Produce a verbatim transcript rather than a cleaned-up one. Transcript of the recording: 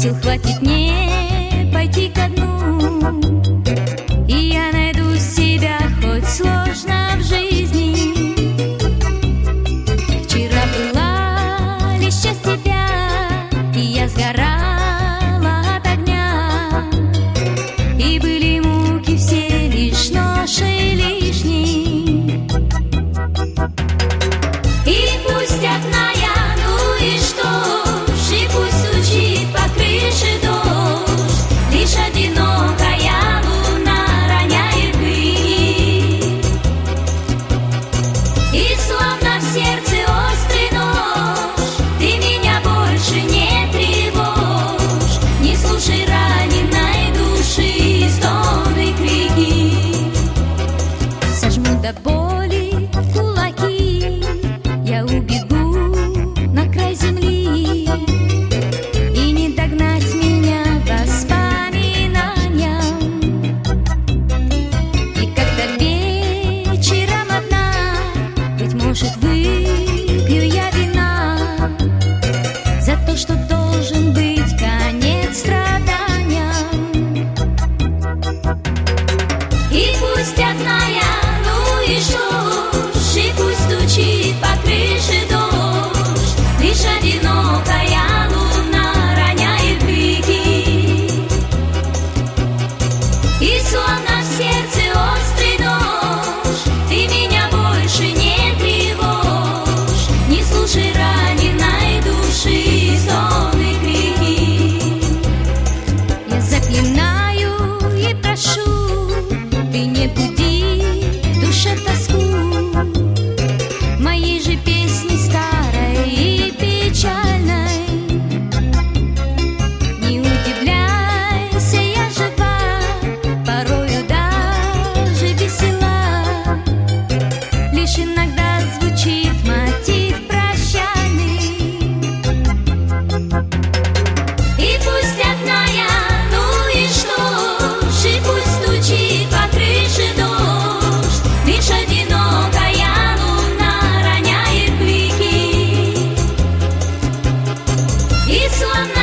Сил хватит не пойти ко дну, и я найду себя, хоть сложно в жизни. Вчера была лишь часть тебя, и я сгорала от огня, и были муки все лишь ноши лишней. И пусть одна я, ну и что ж, и пусть стучит по крыше дождь, лишь одинокая луна роняет пыль. И словно в сердце острый нож, ты меня больше не тревожь, не слушай раненой души стоны, крики. Сожму до боли кулаки, я убегу на край земли, и не догнать меня воспоминаниям. И когда вечером одна, быть может, выпью я вина за то, что должен быть конец страданиям. И пусть одна я, ну и что ж, и пусть стучит по крыше дождь, лишь одинокая луна роняет крики. И словно в сердце острый нож, ты меня больше не тревожь, не слушай раненой души стоны, крики. Я заклинаю и прошу, ты не буди в душе тоску моей же песни старой и печальной. Не удивляйся, я жива, порою даже весела, лишь иногда звучит мотив прощальный. И пусть одна я, ну и что ж, и пусть стучит по крыше дождь, лишь одинокая луна роняет крики. И словно